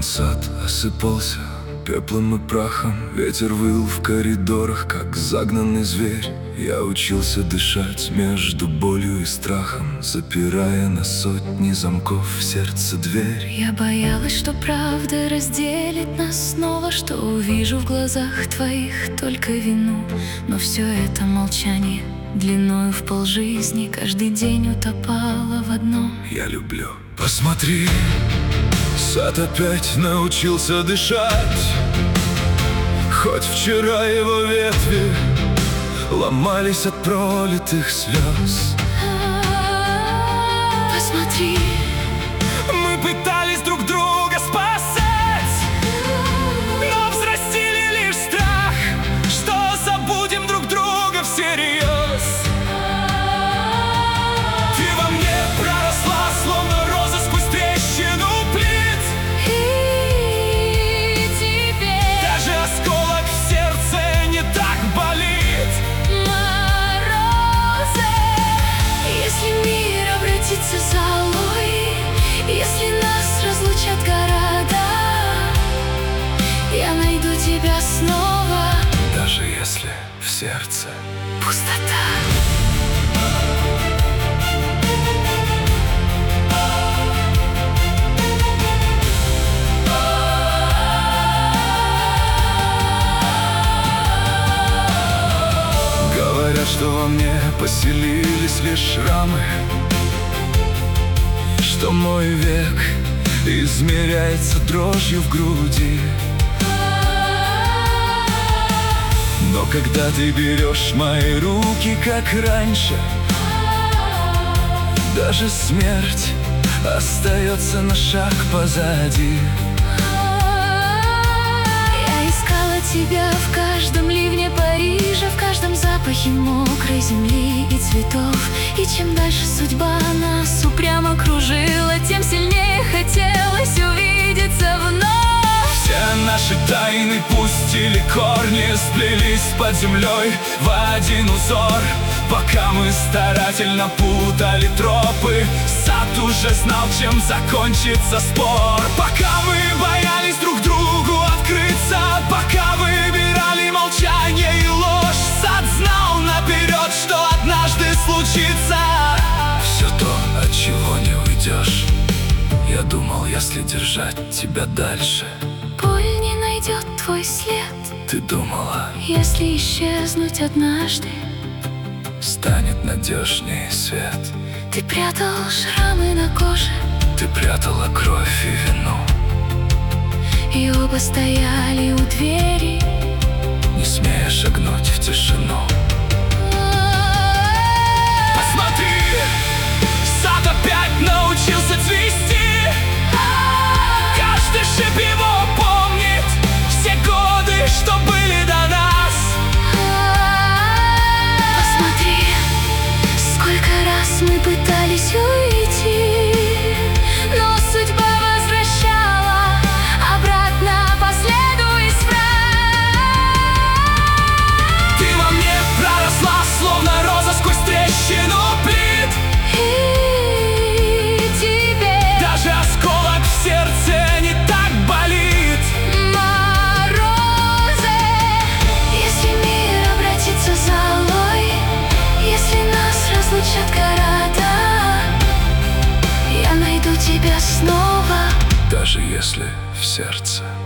сад осыпался пеплом и прахом. Ветер выл в коридорах, как загнанный зверь. Я учился дышать между болью и страхом, запирая на сотни замков в сердце дверь. Я боялась, что правда разделит нас снова, что увижу в глазах твоих только вину. Но все это молчание длиною в полжизни каждый день утопало в одном: я люблю. Посмотри, сад опять научился дышать, хоть вчера его ветви ломались от пролитых слез. Посмотри, мы пытались друг друга спасать, но взрастили лишь страх, что забудем друг друга всерьез. Ты во мне проросла, словно роза сквозь трещину плит, и теперь даже осколок в сердце не так болит. морозы, если мир обратится золой, если нас разлучат города, я найду тебя снова, Даже если в сердце пустота. говорят, что во мне поселились лишь шрамы, что мой век измеряется дрожью в груди. Но когда ты берешь мои руки, как раньше, даже смерть остается на шаг позади. Я искала тебя в каждом ливне Парижа, в каждом запахе мокрой земли и цветов. И чем дальше судьба нас упрямо кружила, тем сильнее хотелось увидеться вновь. Все наши тайны пустили корни, сплелись под землей в один узор. Пока мы старательно путали тропы, сад уже знал, чем закончится спор. Пока мы боялись друг другу открыться, пока выбирали молчание и ложь, сад знал наперед, что однажды случится. Все то, от чего не уйдешь. Я думал, если держать тебя дальше, Боль не найдет твой след. ты думала, Если исчезнуть однажды, станет надежнее свет. ты прятал шрамы на коже, Ты прятала кровь и вину, и оба стояли у двери, не смея шагнуть в тишину. Посмотри, сад опять научился цвести, каждый шип его помнит, все годы, что были до нас. Посмотри, сколько раз мы пытались уйти, но судьба возвращала обратно по следу из врат. Ты во мне проросла, словно роза сквозь трещину плит, И теперь даже осколок в сердце не так болит. морозы, если мир обратится золой, если нас разлучат города, я найду тебя снова, Даже если в сердце